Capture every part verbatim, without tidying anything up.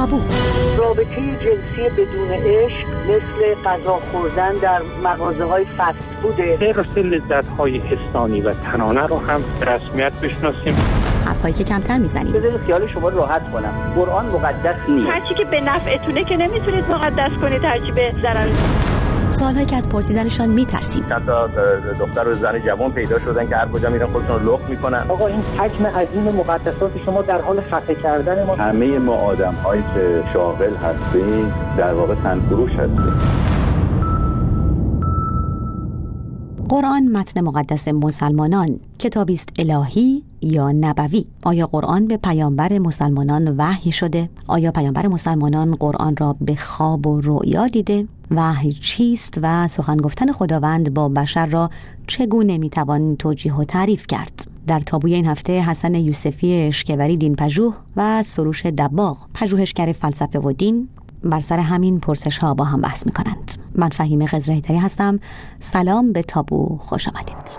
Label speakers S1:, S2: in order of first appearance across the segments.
S1: تابو.
S2: رابطه جنسی بدون عشق مثل غذا خوردن در مغازه‌های فست فوده.
S3: حفظ لذت‌های حسانی و تنانه رو هم به رسمیت بشناسیم.
S1: حرفایی که کمتر میزنیم.
S2: بذارید خیال شما راحت کنم. قرآن مقدس نیست.
S4: هر چی که به نفعتونه که نمیتونید مقدس کنید، هر چی به ضرر.
S1: سوالایی که از پرسیدنشان میترسیم.
S5: چند تا دختر و زن جوان پیدا شدن که هر کجا میرن خودشون رو لخت میکنن.
S2: آقا این حجم عظیم مقدسات شما در حال خفه کردن ما.
S5: همه ما آدم‌هایی که شاغل هستیم در واقع تنفروش هستیم.
S1: قرآن متن مقدس مسلمانان، کتابی است الهی یا نبوی؟ آیا قرآن به پیامبر مسلمانان وحی شده؟ آیا پیامبر مسلمانان قرآن را به خواب و رؤیا دیده؟ وحی چیست و سخن گفتن خداوند با بشر را چگونه میتوان توجیه و تعریف کرد؟ در تابوی این هفته حسن یوسفی اشکوری دین پژوه و سروش دباغ پژوهشگر فلسفه و دین بر سر همین پرسش ها با هم بحث میکنند. من فهیمه خضرهیدری هستم. سلام به تابو، خوش آمدید.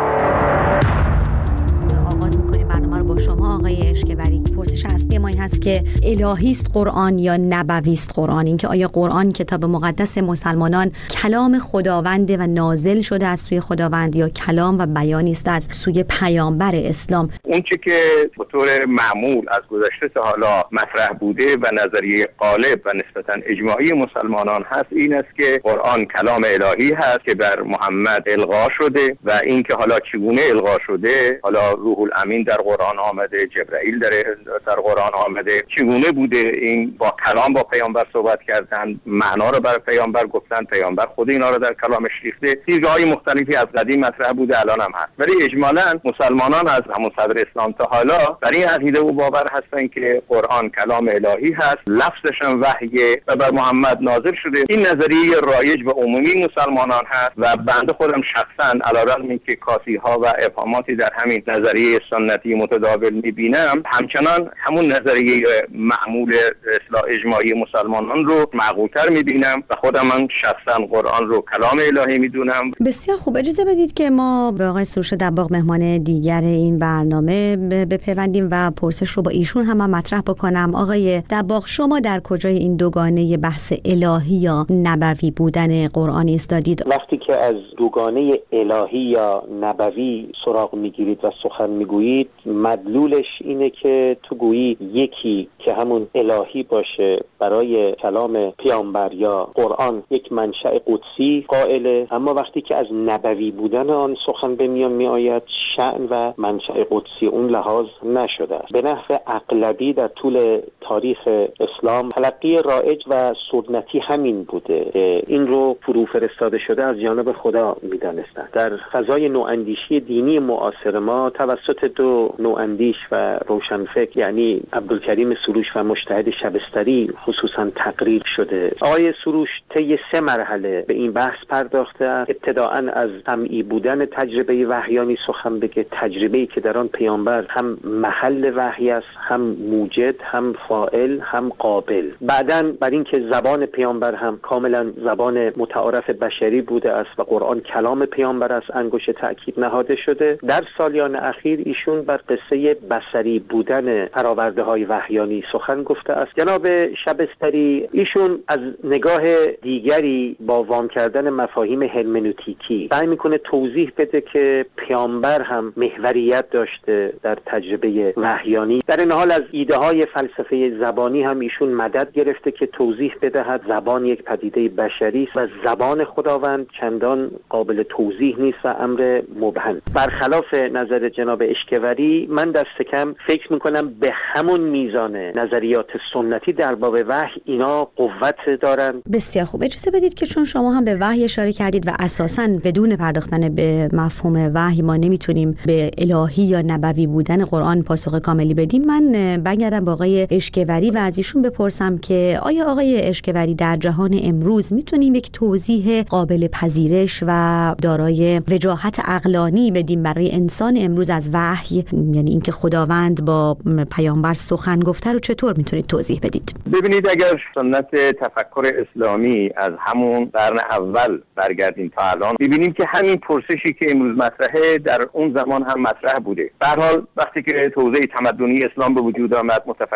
S1: آغاز میکنیم برنامه رو با شما آقای اشکوری. پرسش اصلی ما این هست که الهی است قرآن یا نبوی است قرآن؟ اینکه آیا قرآن کتاب مقدس مسلمانان کلام خداونده و نازل شده از سوی خداوند یا کلام و بیانی است از سوی پیامبر اسلام؟
S5: اون چیزی که به طور معمول از گذشته تا حالا مطرح بوده و نظریه غالب و نسبتاً اجماعی مسلمانان هست این است که قرآن کلام الهی هست که بر محمد القا شده و اینکه حالا چگونه القا شده، حالا روح الامین در قرآن آمده، جبرائیل در در قرآن آمده، چگونه بوده این با کلام با پیامبر صحبت کردن، معنا رو بر پیامبر گفتن، پیامبر خود اینا رو در کلامش ریخته. دیدگاه‌های مختلفی از قدیم مطرح بوده، الان هم هست، ولی اجمالاً مسلمانان از همون صدر اسلام تا حالا بر این عقیده و باور هستن که قرآن کلام الهی هست، لفظش هم وحیه و بر محمد نازل شده. این نظریه رایج و عمومی مسلمانان هست و بنده خودم شخصاً علیرغم اینکه کاسی‌ها و ابهاماتی در همین نظریه سنتی متداول می‌بینم، همچنان همون نظریه معمول اصلاح اجماعی مسلمانان رو معقول‌تر می‌بینم و خودم من شخصاً قرآن رو کلام الهی می‌دونم.
S1: بسیار خوب. اجازه بدید که ما به آقای سروش دباغ مهمان دیگر این برنامه بپیوندیم و پرسش رو با ایشون هم, هم مطرح بکنم. آقای دباغ، شما در کجای این دوگانه بحث الهی یا نبوی بودن قرآن ایستادید؟
S6: وقتی که از دوگانه الهی یا نبوی سراغ میگیرید و سخن میگویید، مدلولش اینه که تو گویی یکی که همون الهی باشه برای کلام پیامبر یا قرآن یک منشأ قدسی قائله، اما وقتی که از نبوی بودن آن سخن به میان می آید، شأن و منشأ قدسی اون لحاظ نشده است. به نحو اغلبی در طول تاریخ اسلام تلقی رایج و سنتی همین بوده که این رو فرو فرستاده شده از جانب خدا می‌دانستند. در فضای نواندیشی دینی معاصر ما توسط دو نواندیش و روشنفکر یعنی عبدالکریم سروش و مجتهد شبستری خصوصا تقریر شده. آقای سروش طی سه مرحله به این بحث پرداخته است. ابتداءً از سمعی بودن تجربه وحیانی سخن بگه، تجربه‌ای که در آن پیامبر هم محل وحی است، هم موجد، هم فاعل، هم قابل. بعداً بر این که زبان پیامبر هم کاملا زبان متعارف بشری بوده است و قرآن کلام پیامبر است انگشت تأکید نهاده شده. در سالیان اخیر ایشون بر قصه بصری بودن پراورده‌های وحیانی سخن گفته است. جناب شبستری ایشون از نگاه دیگری با وام کردن مفاهیم هرمنوتیکی سعی میکنه توضیح بده که پیامبر هم محوریت داشته در تجربه وحیانی. در این حال از ایده های فلسفه زبانی هم ایشون مدد گرفته که توضیح بدهد زبان یک پدیده بشری است و زبان خداوند چندان قابل توضیح نیست و امر مبهم. برخلاف نظر جناب اشکوری، من دست کم فکر میکنم به همون میزان نظریات سنتی در باب وحی اینا قوت دارن.
S1: بسیار خوب. اجازه بدید که چون شما هم به وحی اشاره کردید و اساساً بدون پرداختن به مفهوم وحی ما نمیتونیم به الهی یا نبوی بودن قرآن پاسخ کاملی بدیم، من برگردم با آقای اشکوری و از ایشون بپرسم که آیا آقای اشکوری در جهان امروز میتونیم یک توضیح قابل پذیرش و دارای وجاهت عقلانی بدیم برای انسان امروز از وحی، یعنی اینکه خداوند با پیامبر سخن گفته رو چطور میتونید توضیح بدید؟
S5: ببینید، اگر سنت تفکر اسلامی از همون قرن اول برگردیم تا الان، ببینیم که همین پرسشی که امروز مطرحه در اون زمان هم مطرح بوده. به هر حال وقتی که توزیع تمدنی اسلام به وجود آمد، متفکران پیدا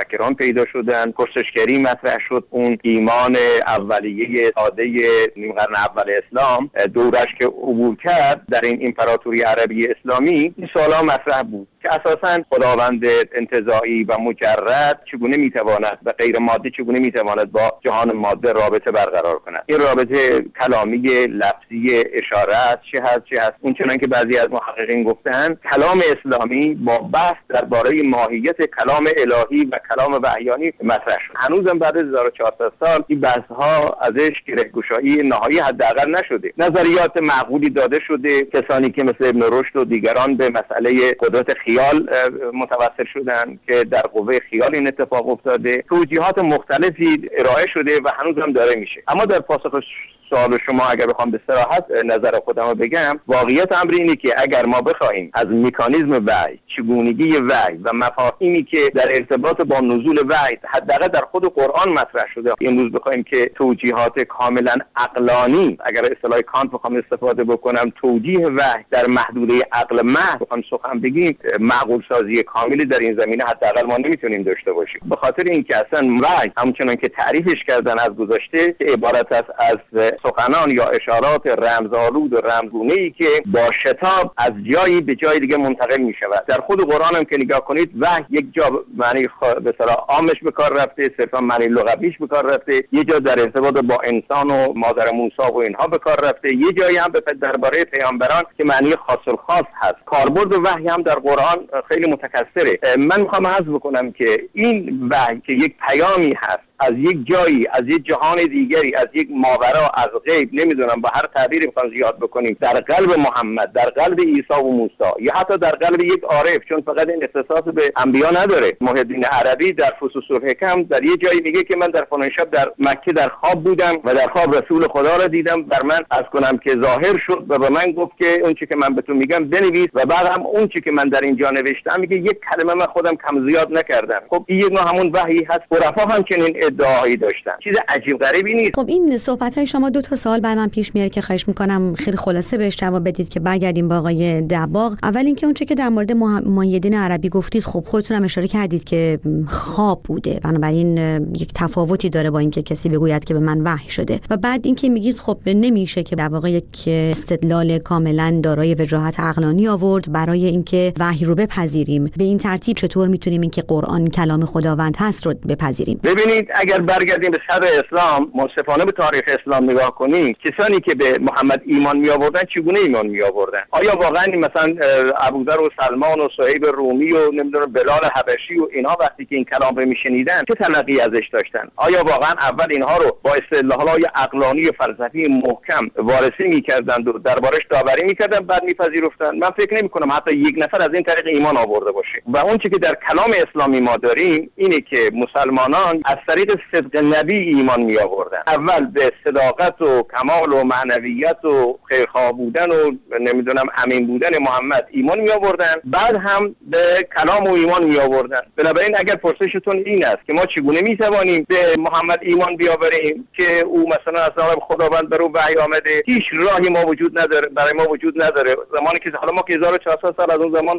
S5: پیدا شدن، پرسشگری مطرح شد، اون ایمان اولیه ساده نیم قرن اول اسلام دورش که عبور کرد در این امپراتوری عربی اسلامی، این سوالا مطرح بود که اساساً خداوند انتزاعی و مجرد چگونه میتواند و غیر مادی چگونه میتواند با جهان ماده رابطه برقرار کند. این رابطه کلامی، لفظی، اشارت چه هست چه هست اون چنان که بعضی از محققین گفتن کلام اسلامی با بحث درباره ماهیت کلام الهی و کلام وحیانی مطرح شد. هنوزم بعد از هزار و چهارصد سال این بحث ها ازش گره‌گشایی نهایی حداقل نشده. نظریات معقولی داده شده، کسانی که مثل ابن رشد و دیگران به مسئله قدرت خیال متوسل شدن که در قوه خیال این اتفاق افتاده، توجیهات مختلفی ارائه شده و هنوزم داره میشه. اما در پاسخ سوال شما اگر بخوام به صراحت نظر خودم رو بگم، واقعیت امر اینه که اگر ما بخوایم از مکانیزم وحی، چگونگی وحی و مفاهیمی که در ارتباط با نزول وحی حداقل در خود قرآن مطرح شده امروز بخوایم که توجیهات کاملا عقلانی، اگر اصطلاح کانت بخوام استفاده بکنم، توجیه وحی در محدوده عقل محض بخوام سخن بگیم، معقول سازی کاملی در این زمینه حداقل ما نمیتونیم داشته باشیم. به خاطر اینکه اصلا وحی همچنان که تعریفش کردن از گذشته که عبارت است از سخنان یا اشارات رمزآلود و رمزگونه‌ای که با شتاب از جایی به جای دیگه منتقل می شود. در خود قرآن هم که نگاه کنید وحی یک جا معنی به اصطلاح عامش به کار رفته، صرفا معنی لغویش به کار رفته، یه جا در ارتباط با انسان و مادر موسی و اینها به کار رفته، یه جایی هم به درباره پیامبران که معنی خاص الخاص هست. کاربرد وحی هم در قرآن خیلی متکثره. من میخوام عرض بکنم که این وحی که یک پیامی هست از یک جایی، از یک جهان دیگری، از یک ماورا، از غیب، نمیدونم با هر تعبیری میخوام زیاد بکنیم، در قلب محمد، در قلب عیسی و موسی، یا حتی در قلب یک عارف، چون فقط این اختصاص به انبیا نداره. محی الدین عربی در فصوص الحکم در یه جایی میگه که من در فلان شب در مکه در خواب بودم و در خواب رسول خدا را دیدم، بر من از کنم که ظاهر شد و به من گفت که اون چیزی که من به تو میگم بنویس و بعد هم اون چیزی که من در اینجا نوشتم میگه یک کلمه من خودم کم زیاد نکردم. خب این یک نوع همون وحی هست. عرفا هم چنین ادعایی داشتن، چیز عجیب غریبی نیست.
S1: خب این صحبت‌های شما دو تا سوال بر من پیش میاره که خواهش میکنم خیلی خلاصه بهش جواب بدید که برگردیم با آقای دباغ. اول اینکه اون چیزی که در مورد محی الدین عربی گفتید، خب خودتون هم اشاره کردید که خواب بوده، بنابراین یک تفاوتی داره با اینکه کسی بگوید که به من وحی شده. و بعد اینکه میگید خب نمیشه که در واقع یک استدلال کاملا دارای وجاهت عقلانی آورد برای اینکه وحی رو بپذیریم. به این ترتیب چطور میتونیم اینکه قرآن کلام خداوند هست رو بپذیریم؟
S5: ببینید، اگر برگردیم به صدر اسلام، منصفانه به تاریخ اسلام نگاه کنیم، کسانی که به محمد ایمان می آوردن چگونه ایمان می آوردن؟ آیا واقعا مثلا ابوذر و سلمان و صهیب رومی و نمیدونم بلال حبشی و اینها وقتی که این کلام رو میشنیدن چه تلقی ازش داشتن؟ آیا واقعا اول اینها رو با استدلال‌های عقلانی و فلسفی محکم وارسی می‌کردند و دربارش داوری می‌کردن بعد می‌پذیرفتن؟ من فکر نمی‌کنم حتی یک نفر از این طریق ایمان آورده باشه. و اون چیزی که در کلام اسلامی ما داریم اینه که مسلمانان از طریق صدق نبی ایمان می آوردن. اول به صداقت و کمال و معنویت و خیرخواه بودن و نمیدونم امین بودن محمد ایمان می آوردن، بعد هم به کلام و ایمان می آوردن. بنابراین اگر پرسشتون این است که ما چگونه می توانیم به محمد ایمان بیاوریم که او مثلا از جانب خداوند بر او وحی آمده، هیچ راهی ما وجود نداره، برای ما وجود نداره. زمانی که حالا ما که هزار و چهارصد سال از اون زمان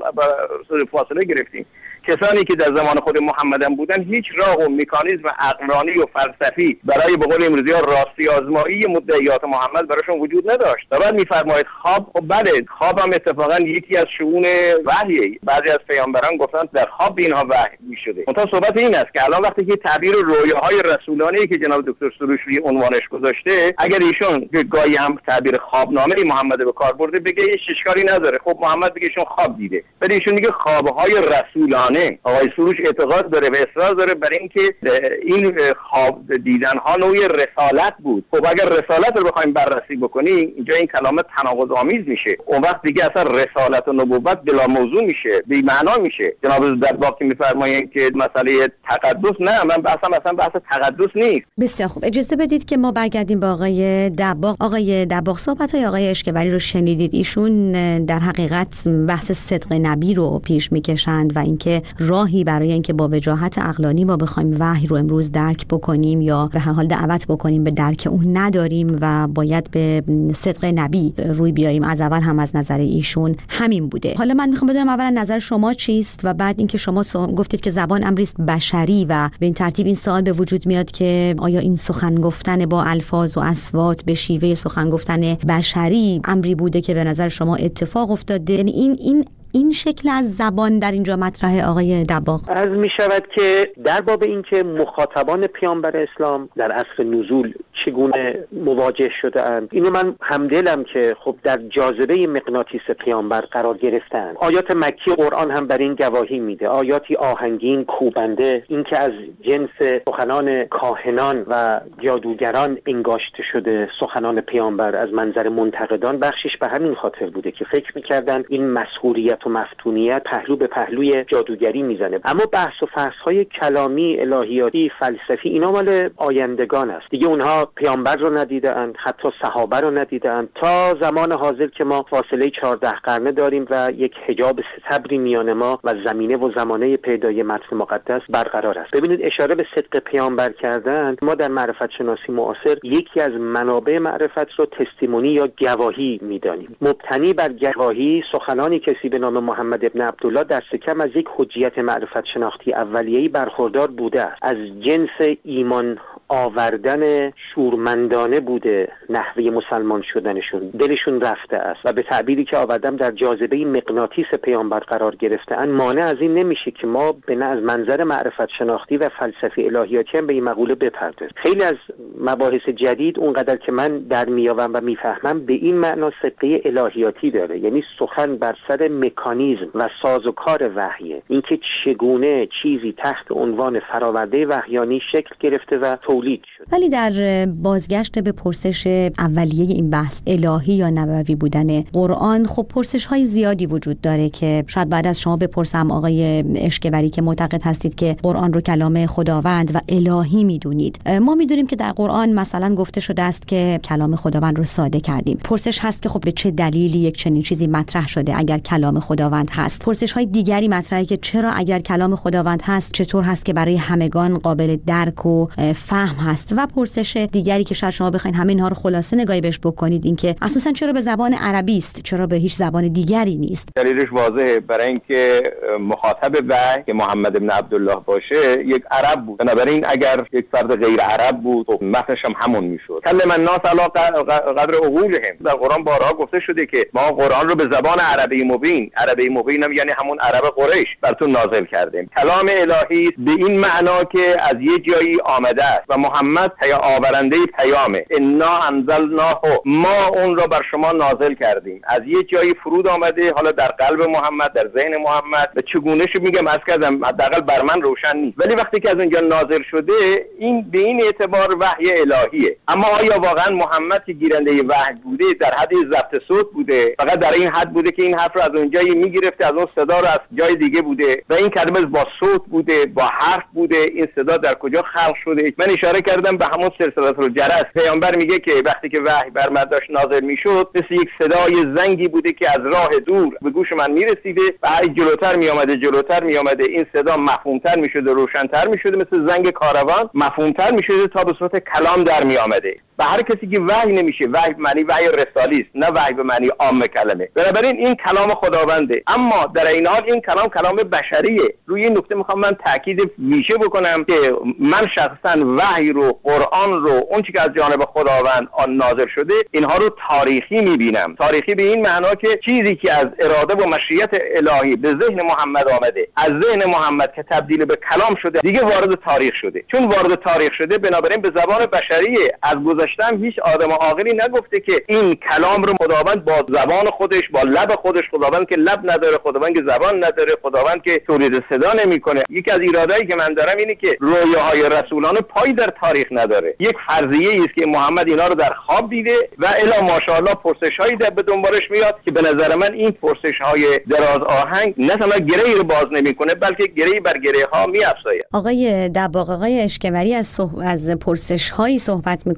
S5: فاصله گرفتیم، کسانی که در زمان خود محمدم بودن هیچ راه و مکانیزم عقلانی و فلسفی برای به قول امروزی ها راستی آزمایی مدعیات محمد براشون وجود نداشت. و بعد میفرمایید خواب، خب بله، خواب هم اتفاقا یکی از شؤون وحیه. بعضی از پیامبران گفتن در خواب اینها وحی میشده. منتها صحبت این است که الان وقتی که تعبیر رویاهای رسولانه که جناب دکتر سروش روی عنوانش گذاشته، اگر ایشون گاهی هم تعبیر خوابنامه محمد به کار برده بگه هیچ اشکالی نداره. خب محمد بگه ایشون خواب دیده، ولی ایشون میگه خوابهای رسولانه. آقای سروش اعتقاد داره و اصرار داره برای اینکه این خواب دیدن ها نوعی رسالت بود. خب اگر رسالت رو بخوایم بررسی بکنیم، اینجا این کلمه تناقض آمیز میشه. اون وقت دیگه اصلا رسالت و نبوت بلا موضوع میشه، بی معنا میشه. جناب دباغ که میفرمایند که مسئله تقدس، نه، من اصلا مثلا بحث تقدس نیست.
S1: بسیار خوب، اجازه بدید که ما برگردیم با آقای دباغ. آقای دباغ، صحبت‌های آقای اشکبری رو شنیدید. ایشون در حقیقت بحث صدق نبی رو پیش میکشند و اینکه که راهی برای اینکه با وجاهت عقلانی ما بخوایم وحی رو امروز درک بکنیم یا به هر حال دعوت بکنیم به درک اون نداریم و باید به صدق نبی روی بیاریم. از اول هم از نظر ایشون همین بوده. حالا من میخوام بدونم اولا نظر شما چیست و بعد اینکه شما گفتید که زبان امری است بشری و به این ترتیب این سوال به وجود میاد که آیا این سخن گفتن با الفاظ و اصوات به شیوه سخن گفتن بشری امری بوده که به نظر شما اتفاق افتاده؟ یعنی این این این شکل از زبان در اینجا مطرحه آقای دباغ؟
S6: عرض می شود که در باب این که مخاطبان پیامبر اسلام در عصر نزول چگونه مواجه شده اند، اینو من همدلم که خب در جاذبه مغناطیس پیامبر قرار گرفتند. آیات مکی قرآن هم بر این گواهی میده، آیاتی آهنگین کوبنده، این که از جنس سخنان کاهنان و جادوگران انگاشته شده سخنان پیامبر از منظر منتقدان، بخشش به همین خاطر بوده که فکر میکردن این مسحوریت و مفتونیت پهلو به پهلوی جادوگری میزنه. اما بحث و فحص‌های کلامی، الهیاتی، فلسفی اینا مال آیندگان است. دیگه اونها پیامبر رو ندیدند، حتی صحابه رو ندیدند، تا زمان حاضر که ما فاصله چهارده قرنه داریم و یک حجاب ستبری میان ما و زمینه و زمانه پیدای متن مقدس برقرار است. ببینید اشاره به صدق پیامبر کردن، ما در معرفت شناسی معاصر یکی از منابع معرفت رو تستیمونی یا گواهی میدانیم. مبتنی بر گواهی سخنانی کسی به نام محمد ابن عبدالله دست کم از یک حجیت معرفت شناختی اولیه‌ای برخوردار بوده است. از جنس ایمان آوردن شورمندانه بوده نحوه مسلمان شدنشون، دلشون رفته است و به تعبیری که آوردم در جاذبه مغناطیس پیامبر قرار گرفته ان. مانع از این نمیشه که ما به نه از منظر معرفت شناختی و فلسفی الهیاتی هم به این مقوله بپردازیم. خیلی از مباحث جدید اونقدر که من در میابم و میفهمم به این معنا صدقه الهیاتی داره، یعنی سخن بر سر مکانیزم و سازوکار وحیه، اینکه چگونه چیزی تحت عنوان فراورده وحیانی شکل گرفته و تولید شد.
S1: ولی در بازگشت به پرسش اولیه این بحث الهی یا نبوی بودن قرآن، خب پرسش های زیادی وجود داره که شاید بعد از شما بپرسم آقای اشکبری که معتقد هستید که قرآن رو کلام خداوند و الهی میدونید. ما میدونیم که در قرآن مثلا گفته شده است که کلام خداوند رو ساده کردیم. پرسش هست که خب به چه دلیلی یک چنین چیزی مطرح شده اگر کلام خداوند هست؟ پرسش های دیگری مطرحه که چرا اگر کلام خداوند هست چطور هست که برای همگان قابل درک و فهم هست؟ و پرسش دیگری که شاید شما بخواید همه اینها رو خلاصه نگاهی بهش بکنید این که اساسا چرا به زبان عربی است، چرا به هیچ زبان دیگری نیست؟
S5: دلیلش واضحه، برای اینکه مخاطب وحی که محمد ابن عبدالله باشه یک عرب بود. بنابراین اگر یک فرد غیر عرب بود خب متنش هم همون میشد. کلم الناس علی قدر عقولهم. در قرآن بارها گفته شده که ما قرآن رو به زبان عربی مبین، عربی مبین هم یعنی همون عرب قریش براتون نازل کردیم. کلام الهی به این معنا که از یه جایی آمده است و محمد پی آورنده پیامه. انا انزلناه، ما اون را بر شما نازل کردیم. از یه جایی فرود آمده، حالا در قلب محمد، در ذهن محمد، و چگونه شو میگم از کردم حداقل بر من روشن نیست، ولی وقتی که از اونجا نازل شده این به این اعتبار وحی الهیه. اما آیا واقعا محمد که گیرنده وحی بوده در حد ضبط صوت بوده؟ فقط در این حد بوده که این حرف رو از اونجایی میگرفته، از اون صدا رو از جای دیگه بوده و این کلمه با صوت بوده، با حرف بوده. این صدا در کجا خلق شده؟ من اشاره کردم به همون سلسله الجرس. پیامبر میگه که وقتی که وحی بر من داشت نازل میشد مثل یک صدای زنگی بوده که از راه دور به گوش من میرسیده و هر جلوتر میامده جلوتر میامده این صدا مفهومتر میشده، روشنتر میشده، مثل زنگ کاروان مفهومتر میشده تا به صورت کلام در میامده. و هر کسی که وحی نمیشه، وحی به معنی وحی رسالی است، نه وحی به معنی عام کلمه. بنابراین این کلام خداونده، اما در این حال این کلام کلام بشریه. روی این نکته میخوام من تاکید ویژه بکنم که من شخصا وحی رو، قرآن رو، اون چیزی که از جانب خداوند آن نازل شده، اینها رو تاریخی میبینم. تاریخی به این معنا که چیزی که از اراده و مشیت الهی به ذهن محمد آمده، از ذهن محمد که تبدیل به کلام شده، دیگه وارد تاریخ شده. چون وارد تاریخ شده بنابراین به زبان بشریه. از گذشتم هیچ آدم عاقلی نگفته که این کلام رو خداوند با زبان خودش، با لب خودش، خداوند که لب نداره، خداوند که زبان نداره، خداوند که تولید صدا نمیکنه. یکی از ایرادایی که من دارم اینه که رویاهای رسولان پای در تاریخ نداره. یک فرضیه است که محمد اینا رو در خواب دیده و الی ماشاءالله پرسش‌هایی در به دنبالش میاد که به نظر من این پرسش‌های دراز آهنگ نه تنها گره‌ای رو باز نمیکنه بلکه گره‌ای بر گره‌ها می‌افزاید.
S1: آقای دباغ، آقای اشکبری از صح... از پرسش‌هایی صحبت می‌کنند که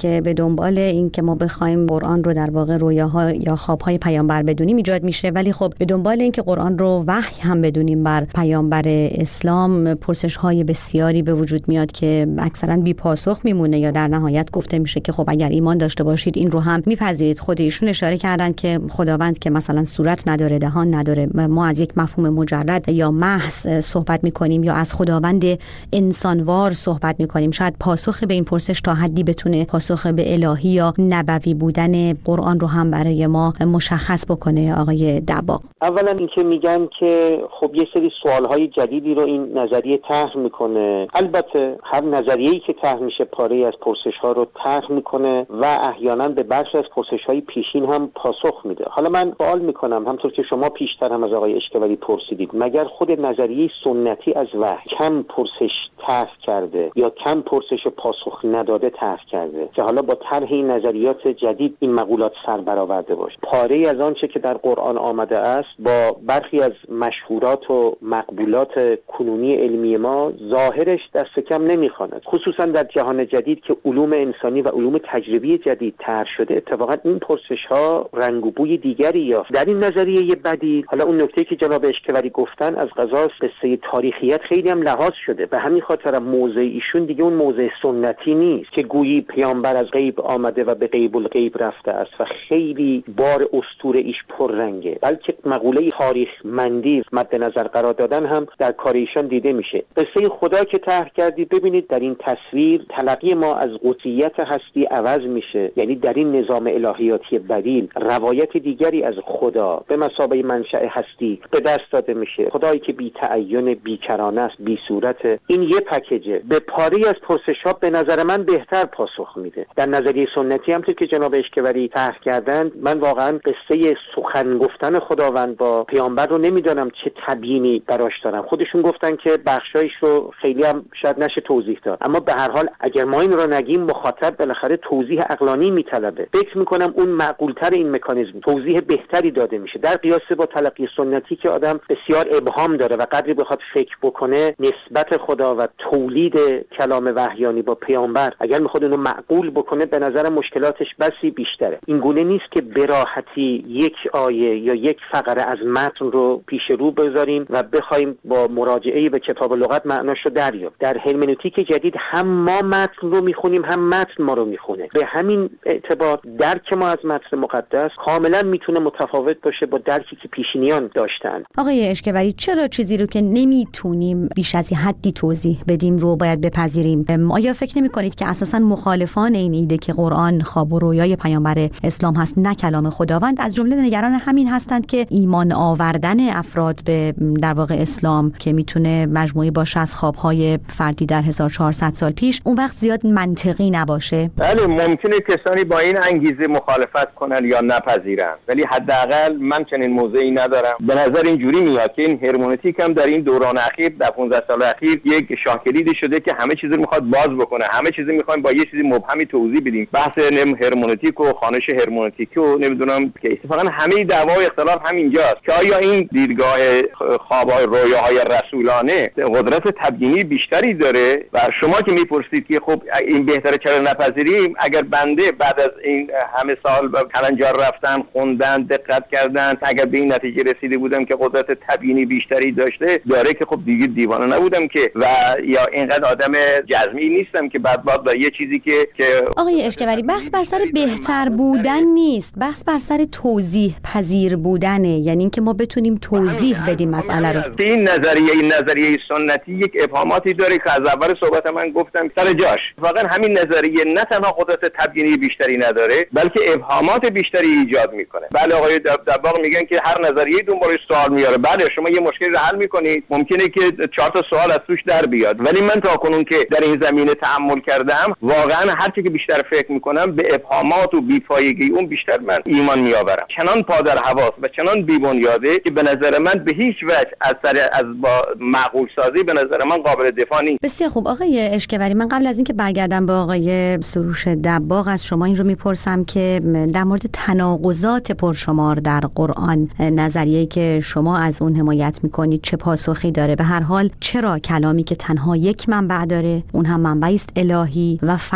S1: که به دنبال این که ما بخوایم قرآن رو در واقع رویاها یا خوابهای پیامبر بدونیم ایجاد میشه، ولی خب به دنبال این که قرآن رو وحی هم بدونیم بر پیامبر اسلام پرسش‌های بسیاری به وجود میاد که اکثرا بی پاسخ میمونه یا در نهایت گفته میشه که خب اگر ایمان داشته باشید این رو هم میپذیرید. خود ایشون اشاره کردن که خداوند که مثلا صورت نداره، دهان نداره، ما از یک مفهوم مجرد یا محض صحبت میکنیم یا از خداوند انسانوار صحبت میکنیم. شاید پاسخ به این پرسش تا حدی بتونه پاسخ به الهی یا نبوی بودن قرآن رو هم برای ما مشخص بکنه. آقای دباغ،
S6: اولا اینکه میگن که خب یه سری سوالهای جدیدی رو این نظریه طرح میکنه. البته هر نظریه‌ای که طرح میشه پاره از پرسش‌ها رو طرح میکنه و احیانا به برخی از پرسش‌های پیشین هم پاسخ میده. حالا من سوال میکنم، همونطور که شما پیشتر هم از آقای اشکوری پرسیدید، مگر خود نظریه سنتی از وحی کم پرسش طرح کرده یا کم پرسش و پاسخ نداده طرح کرده که حالا با طرح این نظریات جدید این مقولات سر برآورده باشه؟ پاره از آنچه که در قرآن آمده است با برخی از مشهورات و مقبولات کنونی علمی ما ظاهرش دست کم نمیخواند، خصوصا در جهان جدید که علوم انسانی و علوم تجربی جدید طرح شده. اتفاقا این پرسش ها رنگ و بوی دیگری یافت. در این نظریه بدیل، حالا اون نکته که جناب اشکوری گفتن از قضا قصه تاریخیت خیلی هم لحاظ شده، به همین خاطر موضع ایشون دیگه اون موضع سنتی نیست که گویی پیامبر از غیب آمده و به غیب الغیب رفته است و خیلی بار اسطوره ایش پررنگه، بلکه مقوله تاریخ مندی مد نظر قرار دادن هم در کار ایشان دیده میشه. قصه خدا که طرح کردید، ببینید در این تصویر تلقی ما از قطعیت هستی عوض میشه، یعنی در این نظام الهیاتی بدیل روایت دیگری از خدا به مثابه منشأ هستی به دست داده میشه. خدایی که بی تعین، بی کرانه است، بی صورت. این یه پکیجه. به پاری از پرسش ها به نظر من بهتر پاسخ میده. در نظریه سنتی هم که جناب اشکوری طرح کردند، من واقعا قصه سخن گفتن خداوند با پیامبر رو نمیدونم چه تبیینی براش دارم. خودشون گفتن که بخشایش رو خیلی هم شاید نشه توضیح داد، اما به هر حال اگر ما این رو نگیم مخاطب بالاخره توضیح عقلانی میطلبه. فکر میکنم اون معقولتر این مکانیزم توضیح بهتری داده میشه در قیاس با تلقی سنتی که آدم بسیار ابهام داره و قدری بخواد فکر بکنه نسبت خدا و تولید کلام وحیانی با پیامبر، اگر میخواد اونو معقول بکنه به نظر مشکلاتش بسی بیشتره. این گونه نیست که به راحتی یک آیه یا یک فقره از متن رو پیش رو بذاریم و بخوایم با مراجعه به کتاب لغت معناش رو دریابیم. در هرمنوتیک جدید هم ما متن رو میخونیم هم متن ما رو میخونه. به همین اعتبار درک ما از متن مقدس کاملا میتونه متفاوت باشه با درکی که پیشینیان داشتن.
S1: آقای اشکوری، چرا چیزی رو که نمیتونیم بیش از حدی توضیح بدیم رو باید بپذیریم؟ آیا فکر نمی کنید که اساساً مخالفان این ایده که قرآن خواب و رویای پیامبر اسلام هست نه کلام خداوند از جمله نگران همین هستند که ایمان آوردن افراد به در واقع اسلام که میتونه مجموعی باشه از خوابهای فردی در هزار و چهارصد سال پیش اون وقت زیاد منطقی نباشه؟
S5: بله، ممکنه کسانی با این انگیزه مخالفت کنن یا نپذیرن، ولی حداقل من چنین موضعی ندارم. به نظر اینجوری میاد که این هرمنوتیک هم در این دوران اخیر در پانزده سال اخیر یک شاه کلیدی شده که همه چیز رو میخواد باز بکنه، همه چیز میخوایم با یه چیزی مبهمی توضیح بدیم. بحث هرمنوتیک و خوانش هرمنوتیک و نمیدونم که اتفاقا همه دعوای اختلاف همینجاست که آیا این دیدگاه خواب‌های رویاهای رسولانه قدرت تبیینی بیشتری داره؟ و شما که میپرسید که خب این بهتره چرا نپذیریم، اگر بنده بعد از این همه سال کلنجار رفتن، خوندن، دقت کردن، اگر به این نتیجه رسیده بودم که قدرت تبیینی بیشتری داشته داره که خب دیگه دیوانه نبودم که، و یا اینقدر آدم جزمی نیستم که بعد بعد با یه چیزی که که
S1: آقای اشکوری، بحث بر سر بهتر بودن نیست، بحث بر سر توضیح پذیر بودنه، یعنی اینکه ما بتونیم توضیح بدیم مسئله رو.
S5: این نظریه این نظریه سنتی یک ابهاماتی داره که از اول صحبت من گفتم سر جاش. فقط همین نظریه نه تنها قدرت تبیینی بیشتری نداره بلکه ابهامات بیشتری ایجاد میکنه. بله، آقای دباغ میگن که هر نظریه دنبال سوال میاره. بله، شما یه مشکلی رو حل میکنید، ممکنه که چهار تا سوال از توش در بیاد، ولی من تا کنون که در این زمینه تأمل کردم واقعا هر چی که بیشتر فکر میکنم به ابهامات و بی‌فایدگی اون بیشتر من ایمان میآورم. چنان پادر حواس و چنان بی‌بنیاده که به نظر من به هیچ وجه از سر از با معقول سازی به نظر من قابل دفاع نیست.
S1: بسیار خوب آقای اشکوری، من قبل از اینکه برگردم به آقای سروش دباغ از شما این رو میپرسم که در مورد تناقضات پرشمار در قرآن، نظریه‌ای که شما از اون حمایت میکنید چه پاسخی داره؟ به هر حال چرا کلامی که تنها یک منبع داره، اون هم منبعی است الهی و فرا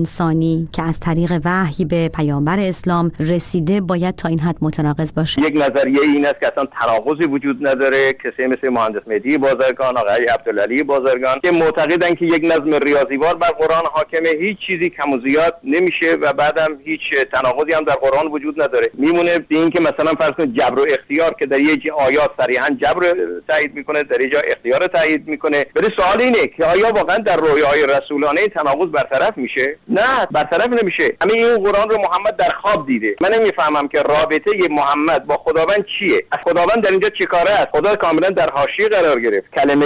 S1: انسانی که از طریق وحی به پیامبر اسلام رسیده باید تا این حد متناقض باشه؟
S5: یک نظریه این است که اصلا تناقضی وجود نداره. کسی مثل مهندس مهدی بازرگان، آقای عبدالعلی بازرگان که معتقدن که یک نظم ریاضیوار بر قرآن حاکمه، هیچ چیزی کم و زیاد نمیشه و بعدم هیچ تناقضی هم در قرآن وجود نداره. میمونه به این که مثلا فرض کن جبر و اختیار که در یک آیات صریحا جبر تایید میکنه، در یک جا اختیار تایید میکنه. ولی سوال اینه که آیا واقعا در رویاهای رسولانه تناقض برطرف میشه؟ نه، برطرف نمیشه. همین این قرآن رو محمد در خواب دیده. من نمیفهمم که رابطه محمد با خداوند چیه؟ از خداوند در اینجا چیکاره است؟ خدا کاملا در حاشیه قرار گرفت. کلمه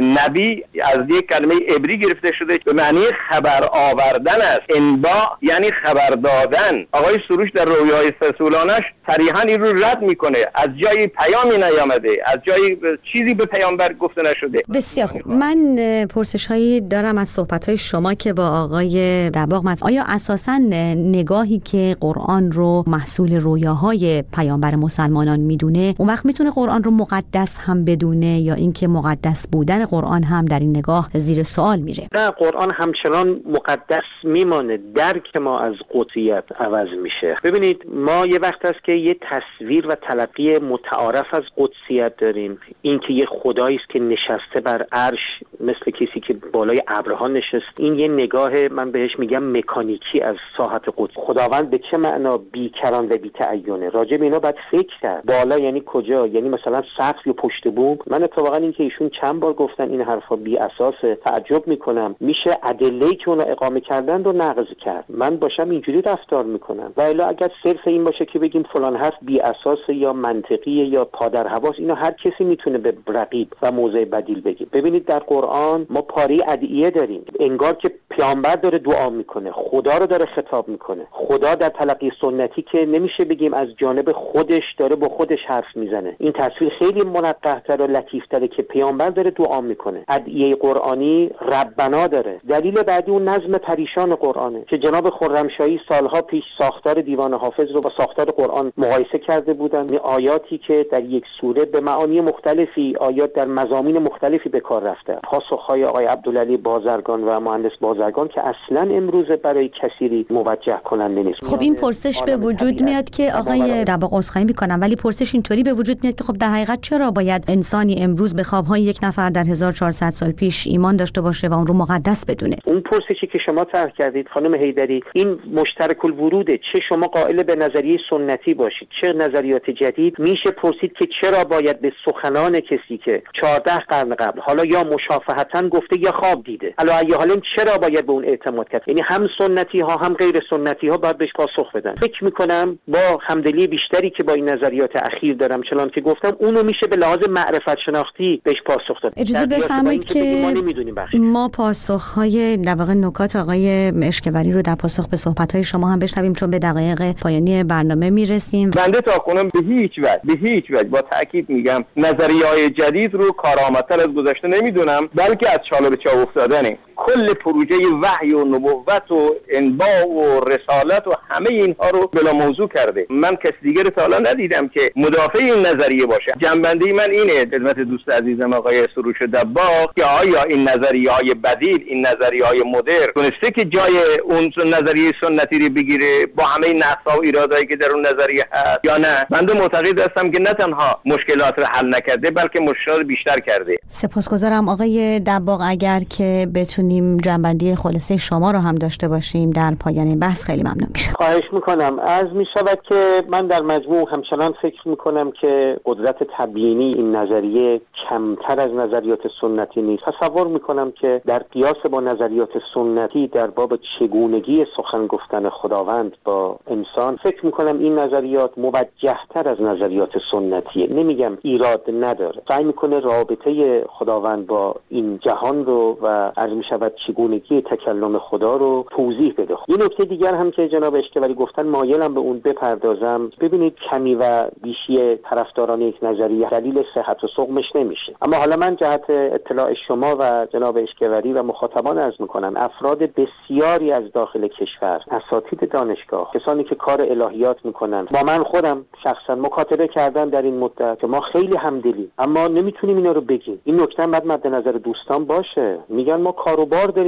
S5: نبی از یک کلمه عبری گرفته شده به معنی خبر آوردن است. انبا یعنی خبر دادن. آقای سروش در رویاهای رسولانش صریحا این رو رد میکنه. از جای پیامی نیامده، از جای چیزی به پیامبر گفته نشده.
S1: بسیار خوب. من پرسش هایی دارم از صحبت های شما که با آقای دباغ مست. آیا اساساً نگاهی که قرآن رو محصول رویاهای پیامبر مسلمانان میدونه، اون وقت میتونه قرآن رو مقدس هم بدونه یا اینکه مقدس بودن قرآن هم در این نگاه زیر سوال میره؟
S6: نه، قرآن همچنان مقدس میمانه. درک ما از قدسیت عوض میشه. ببینید ما یه وقت هست که یه تصویر و تلقی متعارف از قدسیت داریم، اینکه یه خدایی است که نشسته بر عرش مثل کسی که بالای ابرها نشست. این یه نگاه من بهش میگم مکانیکی از ساحت قدس. خداوند به چه معنا بیکران و بی‌تعینه؟ راجع به اینا باید فکر کرد. بالا یعنی کجا؟ یعنی مثلا سقف یا پشت بوم؟ من اتفاقا این که ایشون چند بار گفتن این حرفا بی اساسه، تعجب میکنم. میشه ادله‌ای که اونا اقامه کردن رو نقض کرد. من باشم اینجوری رفتار میکنم. و الا اگر صرف این باشه که بگیم فلان حرف بی اساسه یا منطقیه یا پادر هواست، اینا هر کسی میتونه به رقیب و موضع بدیل بگه. ببینید در قرآن ما پاره ادعیه داریم، انگار که پیامبر داره دعا میکنه، خدا رو داره خطاب میکنه. خدا در تلقی سنتی که نمیشه بگیم از جانب خودش داره با خودش حرف میزنه. این تصویر خیلی منقح‌تر و لطیف‌تره که پیامبر داره دعا میکنه. ادعیه قرآنی ربنا داره. دلیل بعدی اون نظم پریشان قرآنه که جناب خرمشاهی سالها پیش ساختار دیوان حافظ رو با ساختار قرآن مقایسه کرده بودن. این آیاتی که در یک سوره به معانی مختلفی، آیات در مضامین مختلفی به کار رفته. پاسخ‌های آقای عبدالعلی بازرگان و مهندس بازرگان که اصلاً امروز برای کثیری موجه کننده نیست.
S1: خب این پرسش به وجود میاد که آقای دباغ عذرخواهی میکنم، ولی پرسش اینطوری به وجود میاد که خب در حقیقت چرا باید انسانی امروز به خوابهای یک نفر در هزار و چهارصد سال پیش ایمان داشته باشه و اون رو مقدس بدونه؟
S6: اون پرسشی که شما طرح کردید خانم حیدری، این مشترک الوروده. چه شما قائل به نظریه سنتی باشید چه نظریات جدید، میشه پرسید که چرا باید به سخنان کسی که چهارده قرن قبل حالا یا مشافهتاً گفته یا خواب دیده، علی ای حال چرا باید به اون اعتماد کرد؟ یعنی هم سنتی ها هم غیر سنتی ها باید بهش پاسخ بدن. فکر میکنم با همدلی بیشتری که با این نظریات اخیر دارم، چنان که گفتم، اونو میشه به لحاظ معرفت شناختی بهش پاسخ داد.
S1: اجازه بفرمایید که ما, ما پاسخ‌های در واقع نکات آقای اشکوری رو در پاسخ به صحبت‌های شما هم بشنویم، چون به دقایق پایانی برنامه میرسیم.
S5: بنده تا کنم به هیچ وجه به هیچ وجه با تاکید میگم نظریه‌های جدید رو کارآمدتر از گذشته نمیدونم، بلکه از چاله به چاه افتادنه. کل پروژه وحی و نبوت و انباء و رسالت و همه اینها رو بلا موضوع کرده. من کسی دیگر تا حالا ندیدم که مدافع این نظریه باشه. جنبندی من اینه خدمت دوست عزیزم آقای سروش دباغ که آیا این نظریه‌های بدیل، این نظریه‌های مدرن تونسته که جای اون نظریه سنتی رو بگیره با همه نقص‌ها و ایرادایی که در اون نظریه هست یا نه؟ بنده معتقد هستم که نه تنها مشکلات رو حل نکرده بلکه مشکلات بیشتر کرده.
S1: سپاسگزارم آقای دباغ. اگر که بتونیم جنبندی خلاصه شما رو هم داشته باشیم در پایان بحث خیلی ممنون میشم.
S6: خواهش میکنم. عرض میشود که من در مجموع همچنان فکر میکنم که قدرت تبیینی این نظریه کمتر از نظریات سنتی نیست. تصور میکنم که در قیاس با نظریات سنتی در باب چگونگی سخن گفتن خداوند با انسان، فکر میکنم این نظریات موجه‌تر از نظریات سنتیه. نمیگم ایراد نداره، سعی میکنه رابطه خداوند با این جهان رو و عرض میشود چگونگی تکلم خدا رو توضیح بده. یه نکته دیگر هم که جناب اشکوری گفتن مایلم به اون بپردازم. ببینید کمی و بیشی طرفداران یک نظریه دلیل صحت و سقمش نمیشه. اما حالا من جهت اطلاع شما و جناب اشکوری و مخاطبان عرض میکنم افراد بسیاری از داخل کشور، اساتید دانشگاه، کسانی که کار الهیات میکنن، با من خودم شخصا مکاتبه کردن در این مدت که ما خیلی همدلیم اما نمیتونیم اینا رو بگیم. این نکته بعد مد نظر دوستان باشه. میگن ما کاروبار داریم اینجا،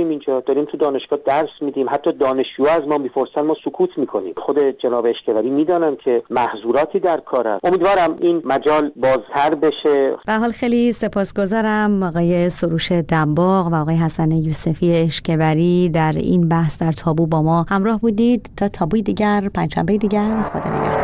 S6: داریم تو دانشگاه درس میدیم، حتی دانشجو از ما میپرسن ما سکوت میکنیم. خود جناب اشکبری میدانن که محظوراتی در کار است. امیدوارم این مجال بازتر بشه.
S1: به حال خیلی سپاسگزارم آقای سروش دنباغ و آقای حسن یوسفی اشکبری در این بحث در تابو با ما همراه بودید. تا تابوی دیگر، پنجشنبه دیگر، خدا نگهدار.